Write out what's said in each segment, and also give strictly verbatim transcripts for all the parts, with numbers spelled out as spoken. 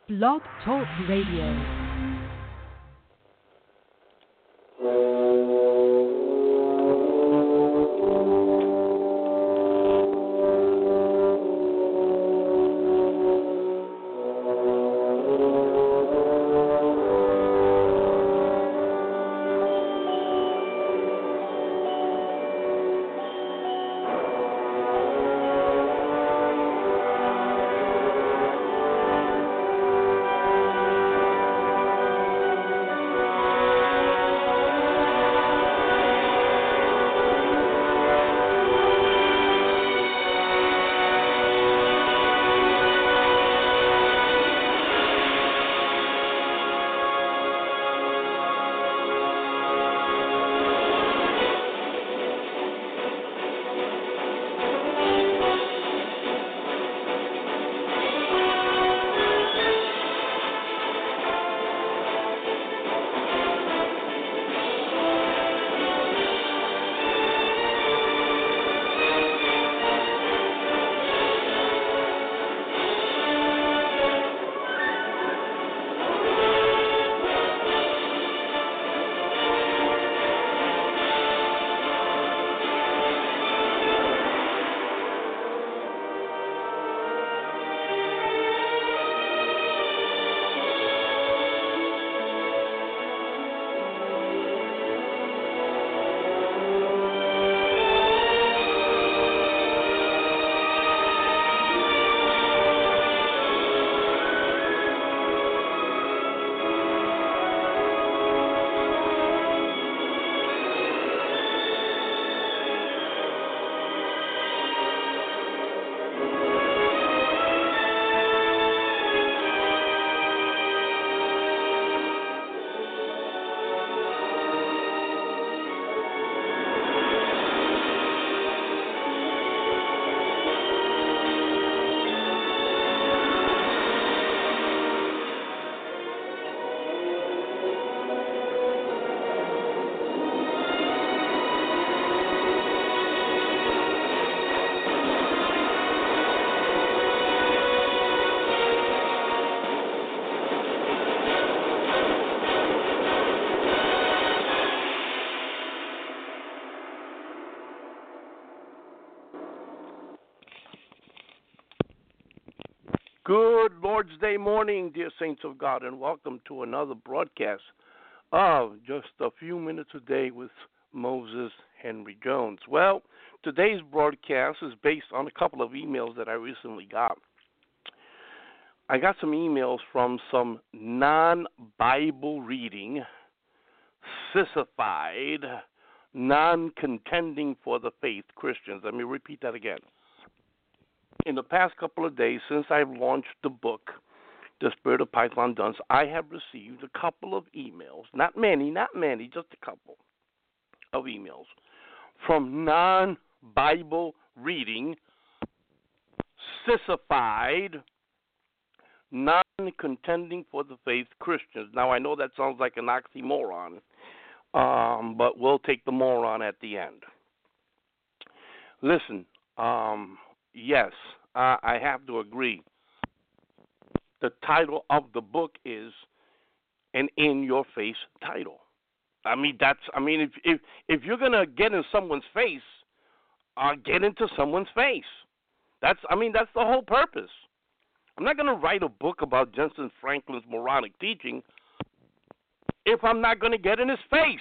Blog Talk Radio. Good Lord's Day morning, dear saints of God, and welcome to another broadcast of Just a Few Minutes a Day with Moses Henry Jones. Well, today's broadcast is based on a couple of emails that I recently got. I got some emails from some non-Bible reading, sissified, non-contending for the faith Christians. Let me repeat that again. In the past couple of days, since I've launched the book, The Spirit of Python Dunce, I have received a couple of emails, not many, not many, just a couple of emails from non-Bible reading, sissified, non-contending for the faith Christians. Now, I know that sounds like an oxymoron, um, but we'll take the moron at the end. Listen, um... Yes, uh, I have to agree. The title of the book is an in-your-face title. I mean, that's. I mean, if if if you're gonna get in someone's face, uh, get into someone's face. That's. I mean, that's the whole purpose. I'm not gonna write a book about Jensen Franklin's moronic teaching if I'm not gonna get in his face.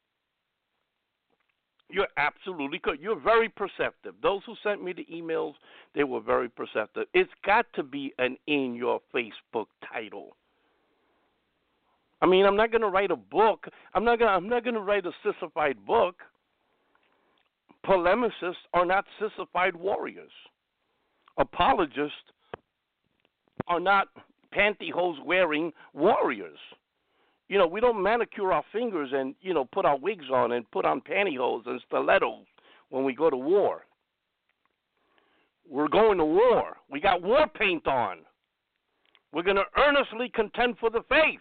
You're absolutely good. You're very perceptive. Those who sent me the emails, they were very perceptive. It's got to be an in-your-face book title. I mean, I'm not going to write a book. I'm not going. I'm not going to write a sissified book. Polemicists are not sissified warriors. Apologists are not pantyhose-wearing warriors. You know, we don't manicure our fingers and, you know, put our wigs on and put on pantyhose and stilettos when we go to war. We're going to war. We got war paint on. We're going to earnestly contend for the faith.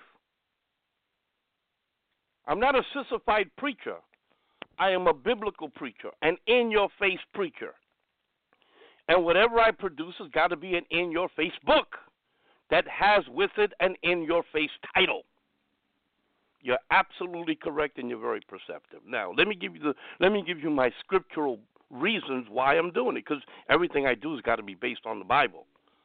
I'm not a sissified preacher. I am a biblical preacher, an in-your-face preacher. And whatever I produce has got to be an in-your-face book that has with it an in-your-face title. You're absolutely correct, and you're very perceptive. Now, let me give you the let me give you my scriptural reasons why I'm doing it, because everything I do has got to be based on the Bible.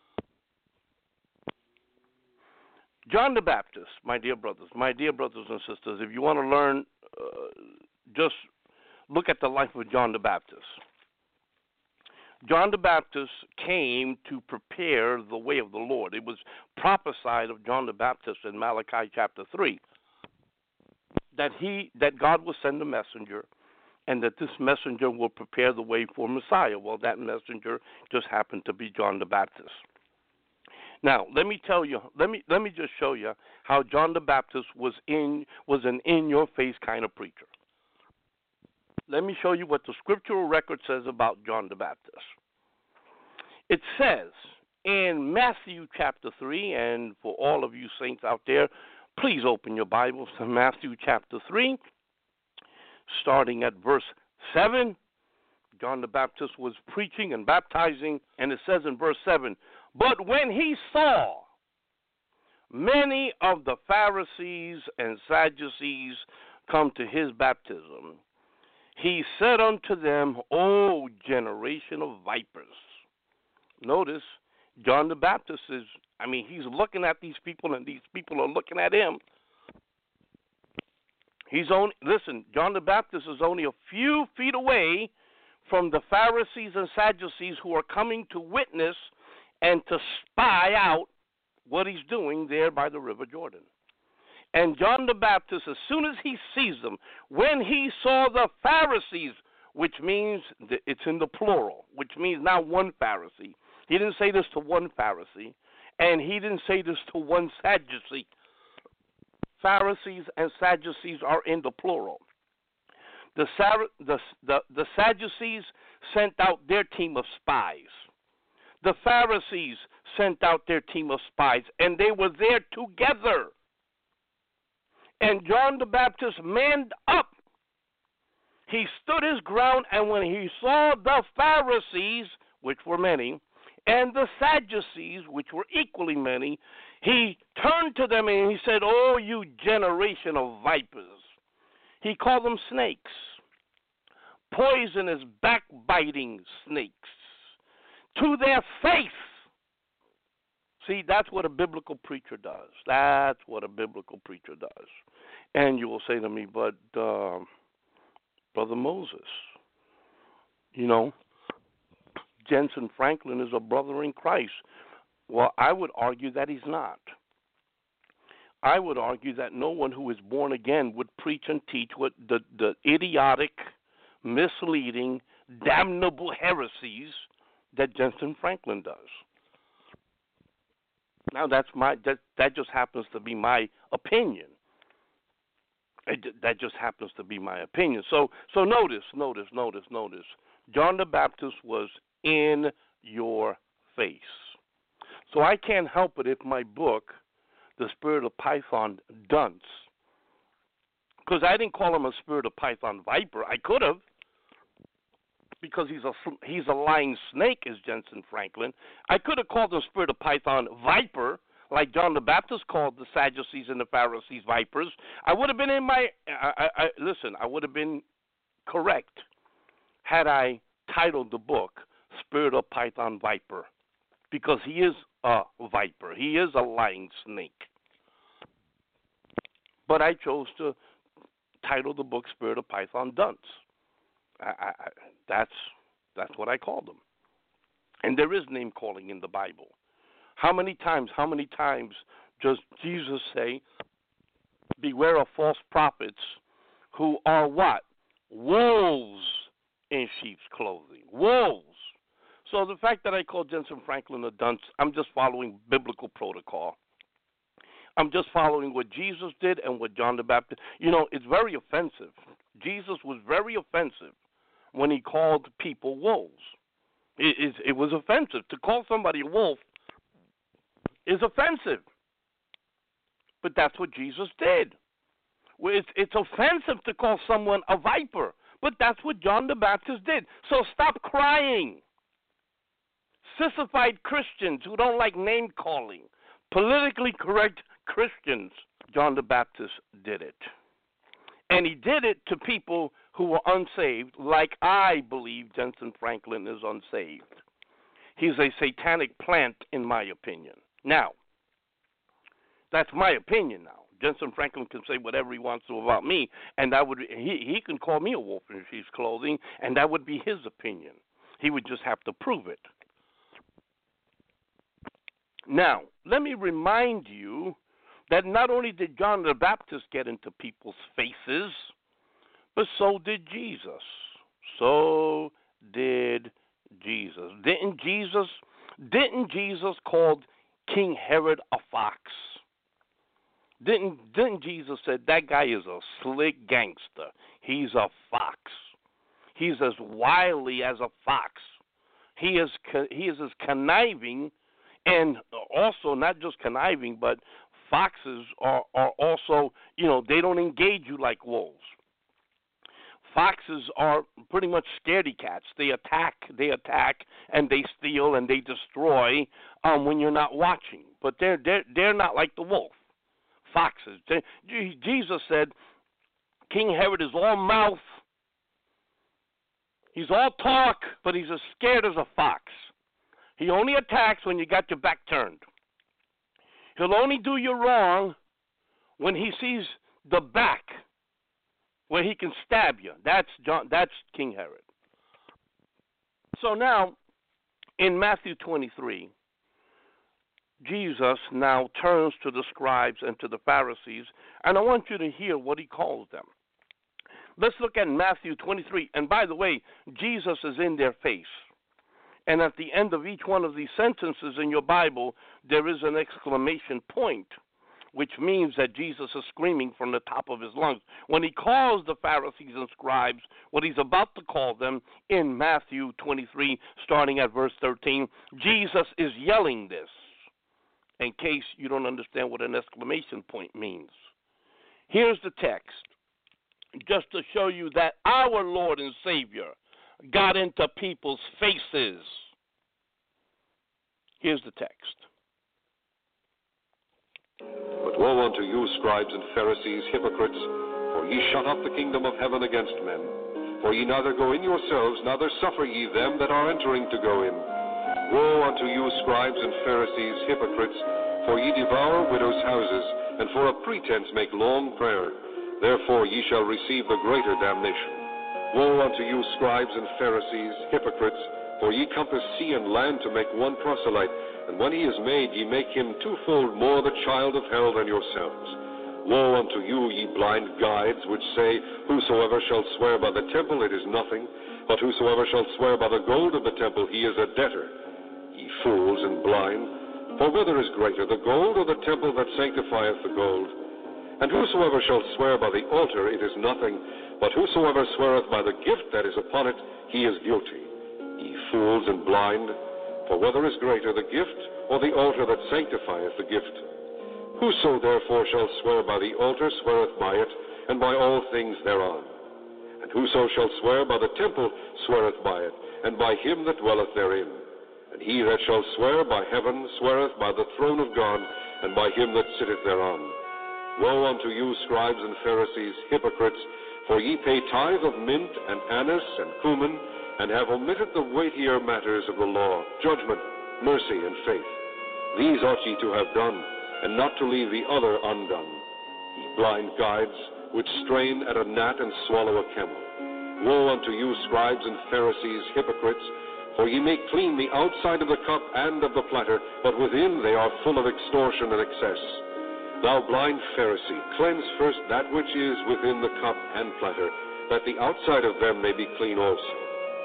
John the Baptist, my dear brothers, my dear brothers and sisters, if you want to learn, uh, just look at the life of John the Baptist. John the Baptist came to prepare the way of the Lord. It was prophesied of John the Baptist in Malachi chapter three that he that God will send a messenger, and that this messenger will prepare the way for Messiah. Well, that messenger just happened to be John the Baptist. Now, let me tell you, let me let me just show you how John the Baptist was in was an in-your-face kind of preacher. Let me show you what the scriptural record says about John the Baptist. It says in Matthew chapter three, and for all of you saints out there, please open your Bibles to Matthew chapter three, starting at verse seven. John the Baptist was preaching and baptizing, and it says in verse seven, "But when he saw many of the Pharisees and Sadducees come to his baptism, he said unto them, O generation of vipers." Notice, John the Baptist is, I mean, he's looking at these people, and these people are looking at him. He's only, listen, John the Baptist is only a few feet away from the Pharisees and Sadducees who are coming to witness and to spy out what he's doing there by the River Jordan. And John the Baptist, as soon as he sees them, when he saw the Pharisees, which means that it's in the plural, which means not one Pharisee. He didn't say this to one Pharisee, and he didn't say this to one Sadducee. Pharisees and Sadducees are in the plural. The, the, the, the Sadducees sent out their team of spies. The Pharisees sent out their team of spies, and they were there together. And John the Baptist manned up. He stood his ground, and when he saw the Pharisees, which were many, and the Sadducees, which were equally many, he turned to them and he said, "Oh, you generation of vipers." He called them snakes, poisonous, backbiting snakes, to their face. See, that's what a biblical preacher does. That's what a biblical preacher does. And you will say to me, but, uh, Brother Moses, you know, Jensen Franklin is a brother in Christ. Well, I would argue that he's not. I would argue that no one who is born again would preach and teach what the, the idiotic, misleading, damnable heresies that Jensen Franklin does. Now, that's my that that just happens to be my opinion. It, that just happens to be my opinion. So, so notice, notice, notice, notice. John the Baptist was in your face. So I can't help it if my book, The Spirit of Python Dunce, because I didn't call him a Spirit of Python Viper. I could have, because he's a he's a lying snake, is Jensen Franklin. I could have called him Spirit of Python Viper, like John the Baptist called the Sadducees and the Pharisees vipers. I would have been in my I, I, I, listen. I would have been correct had I titled the book Spirit of Python Viper, because he is a viper. He is a lying snake. But I chose to title the book Spirit of Python Dunce. I, I, I, that's that's what I called him. And there is name calling in the Bible. How many times, how many times does Jesus say, beware of false prophets who are what? Wolves in sheep's clothing. Wolves. So the fact that I call Jensen Franklin a dunce, I'm just following biblical protocol. I'm just following what Jesus did and what John the Baptist. You know, it's very offensive. Jesus was very offensive when he called people wolves. It, it, it was offensive. To call somebody a wolf is offensive. But that's what Jesus did. It's, it's offensive to call someone a viper. But that's what John the Baptist did. So stop crying. Sissified Christians who don't like name calling, politically correct Christians, John the Baptist did it. And he did it to people who were unsaved, like I believe Jensen Franklin is unsaved. He's a satanic plant, in my opinion. Now, that's my opinion now. Jensen Franklin can say whatever he wants to about me, and that would he, he can call me a wolf in sheep's clothing, and that would be his opinion. He would just have to prove it. Now, let me remind you that not only did John the Baptist get into people's faces, but so did Jesus. So did Jesus. Didn't Jesus, didn't Jesus call King Herod a fox? Didn't didn't Jesus say that guy is a slick gangster? He's a fox. He's as wily as a fox. He is he is as conniving, and also not just conniving, but foxes are, are also, you know, they don't engage you like wolves. Foxes are pretty much scaredy cats. They attack, they attack, and they steal and they destroy um, when you're not watching. But they're they're they're not like the wolf. Foxes. They, Jesus said, King Herod is all mouth. He's all talk, but he's as scared as a fox. He only attacks when you got your back turned. He'll only do you wrong when he sees the back, where he can stab you. That's John. That's King Herod. So now, in Matthew twenty-three, Jesus now turns to the scribes and to the Pharisees, and I want you to hear what he calls them. Let's look at Matthew twenty-three. And by the way, Jesus is in their face. And at the end of each one of these sentences in your Bible, there is an exclamation point, which means that Jesus is screaming from the top of his lungs. When he calls the Pharisees and scribes, what he's about to call them in Matthew twenty-three, starting at verse thirteen, Jesus is yelling this, in case you don't understand what an exclamation point means. Here's the text, just to show you that our Lord and Savior got into people's faces. Here's the text. But woe unto you, scribes and Pharisees, hypocrites, for ye shut up the kingdom of heaven against men. For ye neither go in yourselves, neither suffer ye them that are entering to go in. Woe unto you, scribes and Pharisees, hypocrites, for ye devour widows' houses, and for a pretense make long prayer. Therefore ye shall receive the greater damnation. Woe unto you, scribes and Pharisees, hypocrites, for ye compass sea and land to make one proselyte, and when he is made, ye make him twofold more the child of hell than yourselves. Woe unto you, ye blind guides, which say, Whosoever shall swear by the temple, it is nothing, but whosoever shall swear by the gold of the temple, he is a debtor. Ye fools and blind, for whether is greater, the gold or the temple that sanctifieth the gold? And whosoever shall swear by the altar, it is nothing, but whosoever sweareth by the gift that is upon it, he is guilty. Ye fools and blind, for whether is greater, the gift or the altar that sanctifieth the gift? Whoso therefore shall swear by the altar sweareth by it, and by all things thereon. And whoso shall swear by the temple sweareth by it, and by him that dwelleth therein. And he that shall swear by heaven sweareth by the throne of God, and by him that sitteth thereon. Woe unto you, scribes and Pharisees, hypocrites, for ye pay tithe of mint and anise and cumin, and have omitted the weightier matters of the law, judgment, mercy, and faith. These ought ye to have done, and not to leave the other undone. Ye blind guides, which strain at a gnat and swallow a camel. Woe unto you, scribes and Pharisees, hypocrites, for ye make clean the outside of the cup and of the platter, but within they are full of extortion and excess. Thou blind Pharisee, cleanse first that which is within the cup and platter, that the outside of them may be clean also.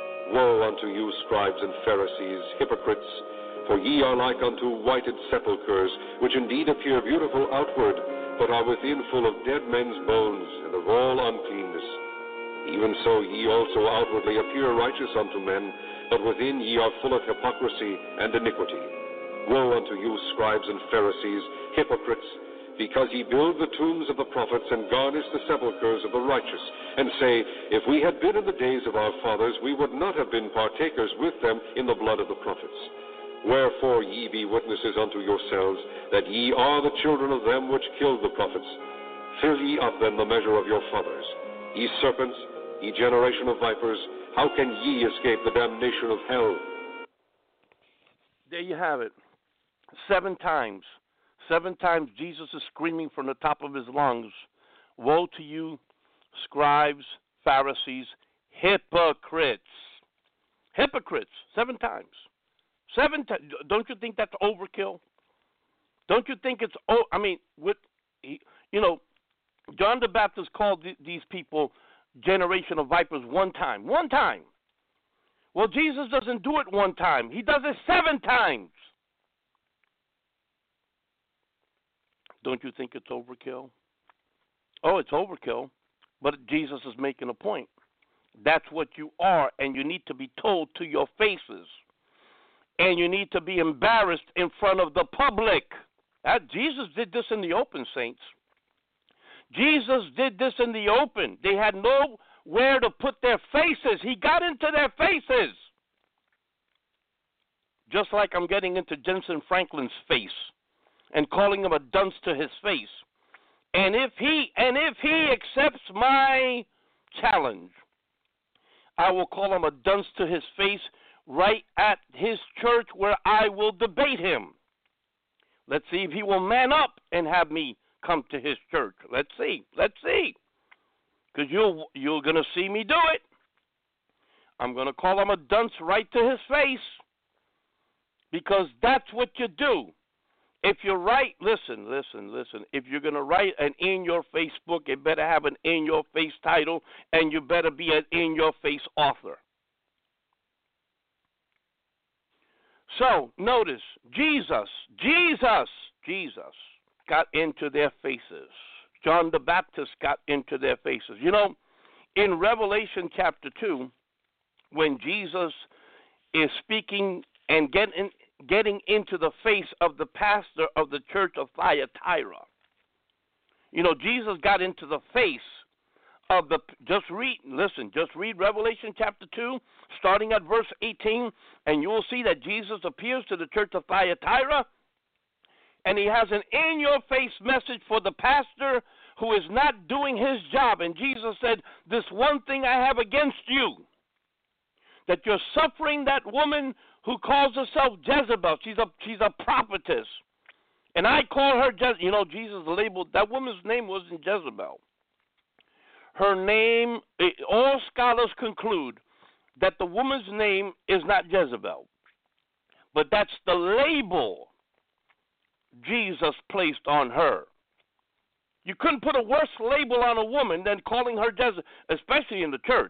Woe unto you, scribes and Pharisees, hypocrites, for ye are like unto whited sepulchres, which indeed appear beautiful outward, but are within full of dead men's bones, and of all uncleanness. Even so ye also outwardly appear righteous unto men, but within ye are full of hypocrisy and iniquity. Woe unto you, scribes and Pharisees, hypocrites, because ye build the tombs of the prophets and garnish the sepulchres of the righteous, and say, If we had been in the days of our fathers, we would not have been partakers with them in the blood of the prophets. Wherefore ye be witnesses unto yourselves, that ye are the children of them which killed the prophets. Fill ye up then the measure of your fathers. Ye serpents, ye generation of vipers, how can ye escape the damnation of hell? There you have it. Seven times. Seven times Jesus is screaming from the top of his lungs, woe to you, scribes, Pharisees, hypocrites. Hypocrites. Seven times. Seven times. Don't you think that's overkill? Don't you think it's, oh, I mean, with, you know, John the Baptist called th- these people generation of vipers one time. One time. Well, Jesus doesn't do it one time. He does it seven times. Don't you think it's overkill? Oh, it's overkill, but Jesus is making a point. That's what you are, and you need to be told to your faces. And you need to be embarrassed in front of the public. That, Jesus did this in the open, saints. Jesus did this in the open. They had nowhere to put their faces. He got into their faces. Just like I'm getting into Jensen Franklin's face and calling him a dunce to his face. And if he and if he accepts my challenge, I will call him a dunce to his face right at his church where I will debate him. Let's see if he will man up and have me come to his church. Let's see. Let's see. Because you'll, you're going to see me do it. I'm going to call him a dunce right to his face. Because that's what you do. If you write, listen, listen, listen. If you're going to write an in-your-face book, it better have an in-your-face title, and you better be an in-your-face author. So, notice, Jesus, Jesus, Jesus got into their faces. John the Baptist got into their faces. You know, in Revelation chapter two, when Jesus is speaking and getting, getting into the face of the pastor of the church of Thyatira, you know, Jesus got into the face of the, just read, listen, just read Revelation chapter two, starting at verse eighteen, and you will see that Jesus appears to the church of Thyatira, and he has an in-your-face message for the pastor who is not doing his job. And Jesus said, this one thing I have against you, that you're suffering that woman who calls herself Jezebel. She's a, she's a prophetess. And I call her Jezebel. You know, Jesus labeled, that woman's name wasn't Jezebel. Her name, all scholars conclude that the woman's name is not Jezebel. But that's the label Jesus placed on her. You couldn't put a worse label on a woman than calling her Jezebel, especially in the church.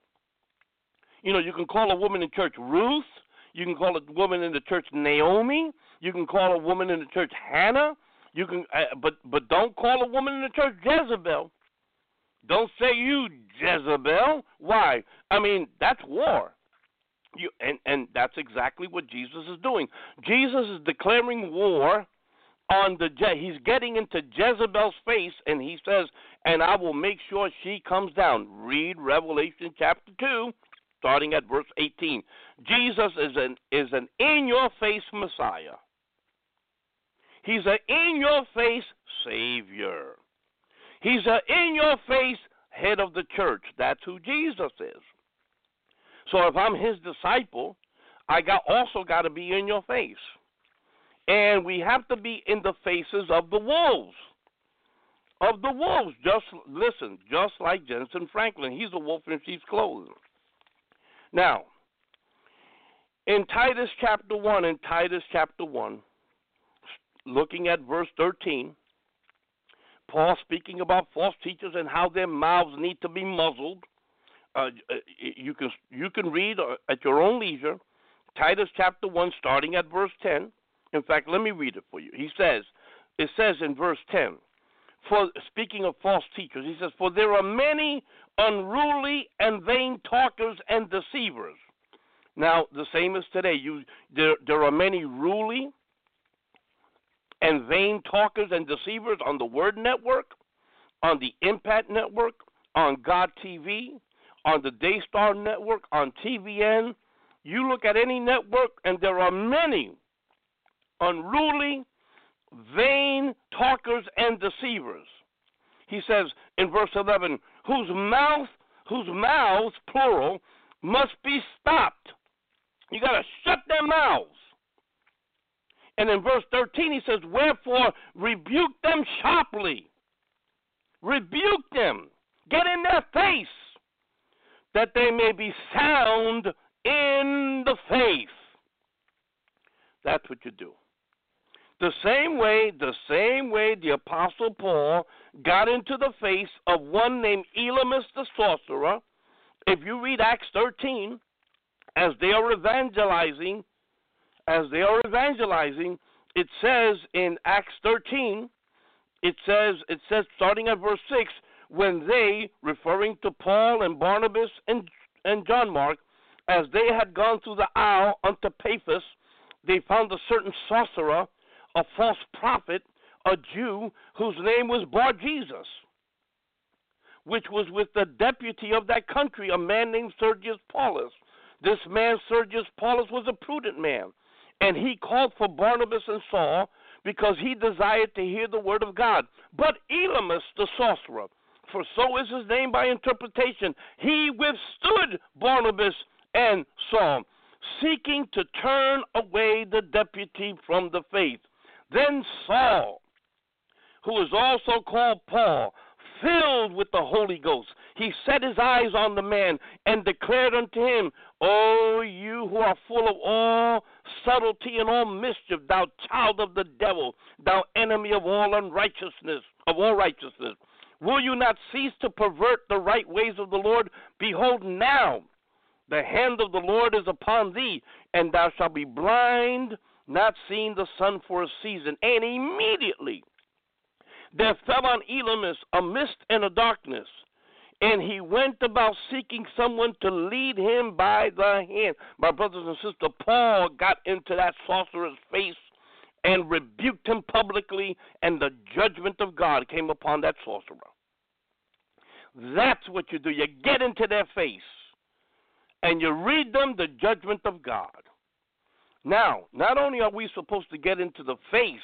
You know, you can call a woman in church Ruth. You can call a woman in the church Naomi. You can call a woman in the church Hannah. You can, uh, but but don't call a woman in the church Jezebel. Don't say you Jezebel. Why? I mean, that's war. You and and that's exactly what Jesus is doing. Jesus is declaring war on the Je- he's getting into Jezebel's face, and he says, and I will make sure she comes down. Read Revelation chapter two, starting at verse eighteen. Jesus is an is an in-your-face Messiah. He's an in-your-face Savior. He's an in-your-face head of the church. That's who Jesus is. So if I'm his disciple, I got also got to be in your face. And we have to be in the faces of the wolves. Of the wolves. Just listen, just like Jensen Franklin. He's a wolf in sheep's clothing. Now, in Titus chapter one, in Titus chapter one, looking at verse thirteen, Paul speaking about false teachers and how their mouths need to be muzzled. Uh, you can you can read at your own leisure, Titus chapter one, starting at verse ten. In fact, let me read it for you. He says, it says in verse ten, for speaking of false teachers, he says, for there are many unruly and vain talkers and deceivers. Now, the same as today. You there there are many ruly and vain talkers and deceivers on the Word Network, on the Impact Network, on God T V, on the Daystar Network, on T V N, You look at any network, and there are many unruly, vain talkers and deceivers. He says in verse eleven, whose mouth, whose mouths, plural, must be stopped. You got to shut their mouths. And in verse thirteen, he says, wherefore rebuke them sharply. Rebuke them. Get in their face, that they may be sound in the faith. That's what you do. The same way, the same way the Apostle Paul got into the face of one named Elymas the sorcerer. If you read Acts thirteen, as they are evangelizing, as they are evangelizing, it says in Acts thirteen, it says, it says starting at verse six, when they, referring to Paul and Barnabas and, and John Mark, as they had gone through the isle unto Paphos, they found a certain sorcerer, a false prophet, a Jew, whose name was Bar-Jesus, which was with the deputy of that country, a man named Sergius Paulus. This man, Sergius Paulus, was a prudent man, and he called for Barnabas and Saul, because he desired to hear the word of God. But Elymas the sorcerer, for so is his name by interpretation, he withstood Barnabas and Saul, seeking to turn away the deputy from the faith. Then Saul, who is also called Paul, filled with the Holy Ghost, he set his eyes on the man and declared unto him, O you who are full of all subtlety and all mischief, thou child of the devil, thou enemy of all unrighteousness, of all righteousness, will you not cease to pervert the right ways of the Lord? Behold, now the hand of the Lord is upon thee, and thou shalt be blind, not seeing the sun for a season. And immediately there fell on Elymas a mist and a darkness, and he went about seeking someone to lead him by the hand. My brothers and sisters, Paul got into that sorcerer's face and rebuked him publicly, and the judgment of God came upon that sorcerer. That's what you do. You get into their face, and you read them the judgment of God. Now, not only are we supposed to get into the face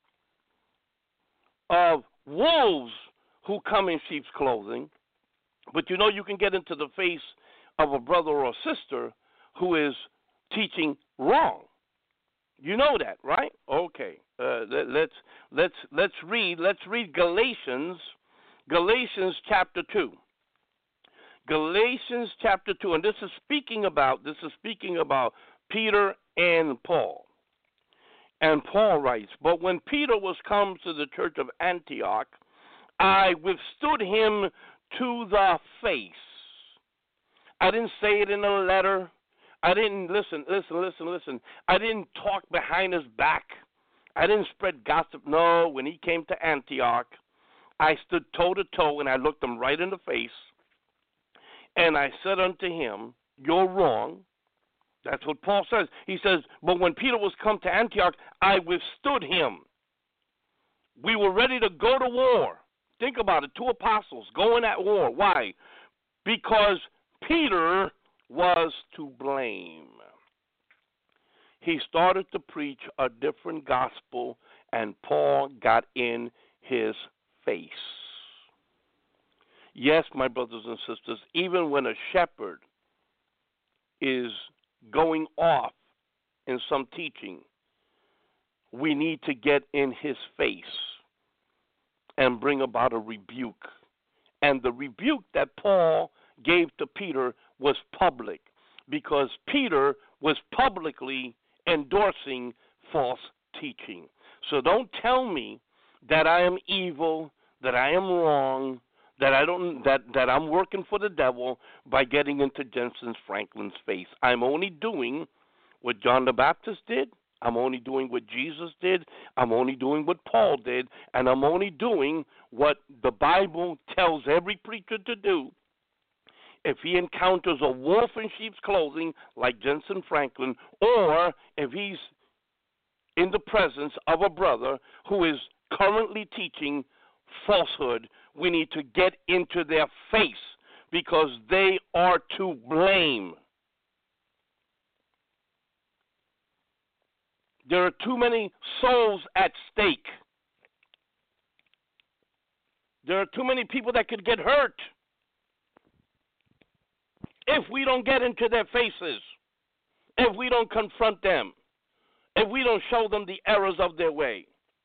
of wolves who come in sheep's clothing, but you know you can get into the face of a brother or a sister who is teaching wrong. You know that, right? Okay. Uh, let, let's let's let's read. Let's read Galatians, Galatians chapter two. Galatians chapter two, and this is speaking about this is speaking about Peter and Paul. And Paul writes, but when Peter was come to the church of Antioch, I withstood him to the face. I didn't say it in a letter. I didn't, listen, listen, listen, listen. I didn't talk behind his back. I didn't spread gossip. No, when he came to Antioch, I stood toe to toe and I looked him right in the face. And I said unto him, you're wrong. That's what Paul says. He says, but when Peter was come to Antioch, I withstood him. We were ready to go to war. Think about it, two apostles going at war. Why? Because Peter was to blame. He started to preach a different gospel, and Paul got in his face. Yes, my brothers and sisters, even when a shepherd is going off in some teaching, we need to get in his face and bring about a rebuke. And the rebuke that Paul gave to Peter was public, because Peter was publicly endorsing false teaching. So don't tell me that I am evil, that I am wrong, that I don't that, that I'm working for the devil by getting into Jensen Franklin's face. I'm only doing what John the Baptist did. I'm only doing what Jesus did. I'm only doing what Paul did. And I'm only doing what the Bible tells every preacher to do. If he encounters a wolf in sheep's clothing like Jensen Franklin, or if he's in the presence of a brother who is currently teaching falsehood, we need to get into their face, because they are to blame. There are too many souls at stake. There are too many people that could get hurt if we don't get into their faces, if we don't confront them, if we don't show them the errors of their way.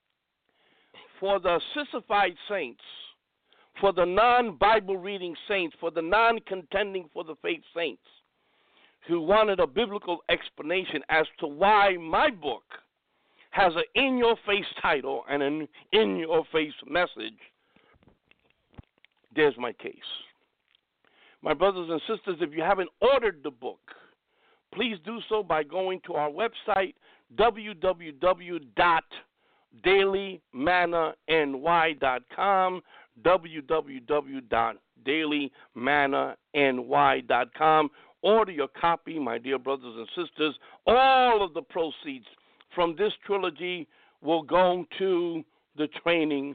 For the sissified saints, for the non-Bible reading saints, for the non-contending for the faith saints who wanted a biblical explanation as to why my book has an in-your-face title and an in-your-face message, there's my case. My brothers and sisters, if you haven't ordered the book, please do so by going to our website, w w w dot daily manna n y dot com, w w w dot daily manna n y dot com. Order your copy, my dear brothers and sisters. All of the proceeds from this trilogy will go to the training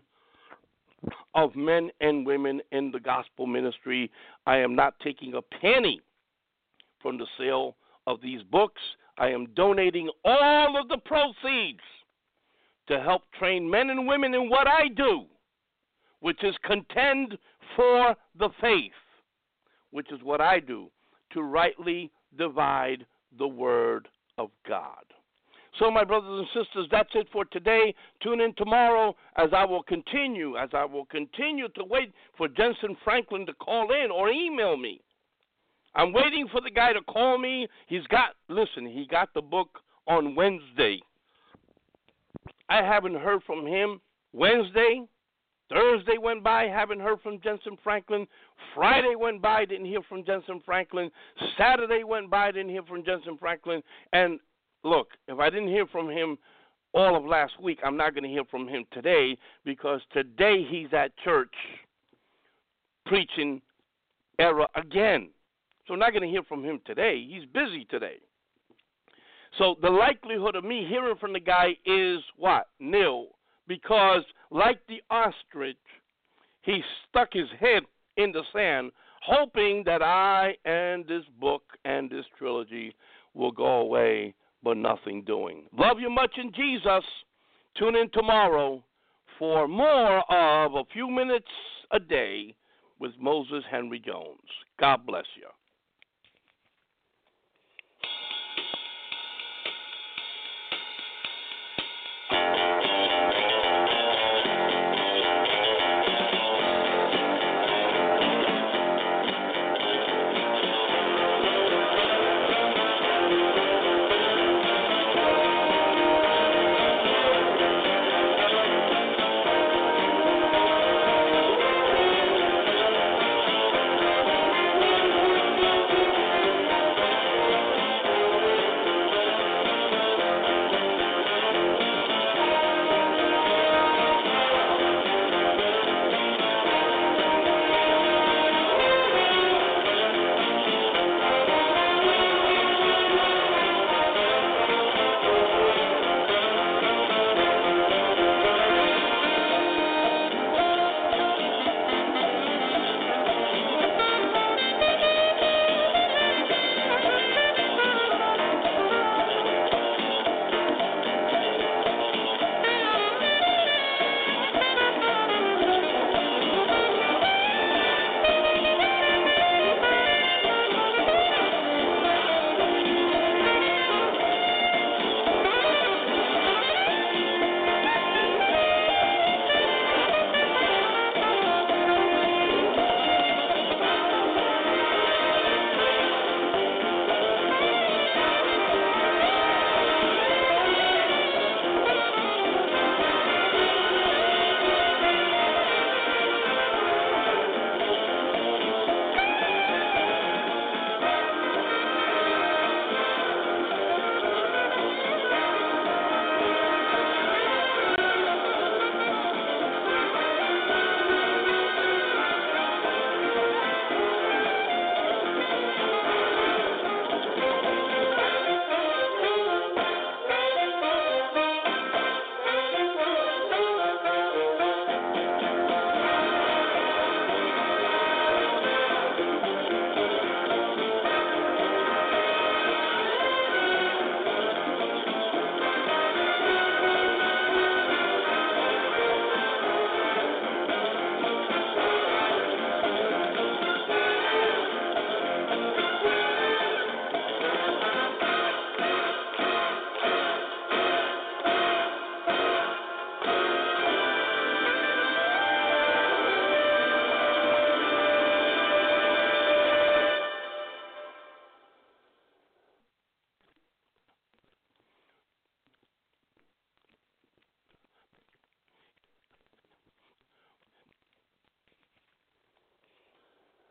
of men and women in the gospel ministry. I am not taking a penny from the sale of these books. I am donating all of the proceeds to help train men and women in what I do, which is contend for the faith, which is what I do, to rightly divide the word of God. So, my brothers and sisters, that's it for today. Tune in tomorrow as I will continue, as I will continue to wait for Jensen Franklin to call in or email me. I'm waiting for the guy to call me. He's got, listen, he got the book on Wednesday. I haven't heard from him. Wednesday, Thursday went by, haven't heard from Jensen Franklin. Friday went by, didn't hear from Jensen Franklin. Saturday went by, didn't hear from Jensen Franklin. And look, if I didn't hear from him all of last week, I'm not going to hear from him today, because today he's at church preaching error again. So I'm not going to hear from him today. He's busy today. So the likelihood of me hearing from the guy is what? Nil. Because like the ostrich, he stuck his head in the sand, hoping that I and this book and this trilogy will go away, but nothing doing. Love you much in Jesus. Tune in tomorrow for more of A Few Minutes a Day with Moses Henry Jones. God bless you.